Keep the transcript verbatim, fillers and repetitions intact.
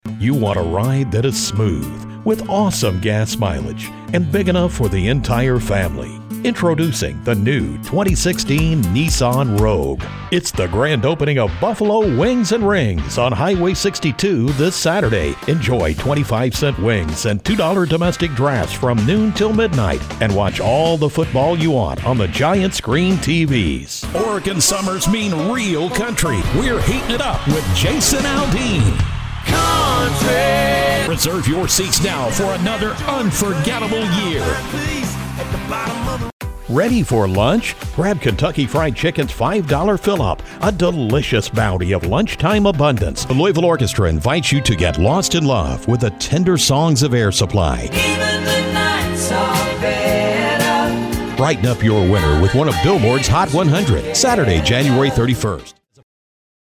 You want a ride that is smooth, with awesome gas mileage, and big enough for the entire family. Introducing the new twenty sixteen Nissan Rogue. It's the grand opening of Buffalo Wings and Rings on Highway sixty-two this Saturday. Enjoy twenty-five cent wings and two dollars domestic drafts from noon till midnight, and watch all the football you want on the giant screen T Vs. Oregon summers mean real country. We're heating it up with Jason Aldean. Country. Reserve your seats now for another unforgettable year. Ready for lunch? Grab Kentucky Fried Chicken's five dollar fill-up, a delicious bounty of lunchtime abundance. The Louisville Orchestra invites you to get lost in love with the tender songs of Air Supply. Even the nights are better. Brighten up your winter with one of Billboard's Hot one hundred, Saturday, January thirty-first.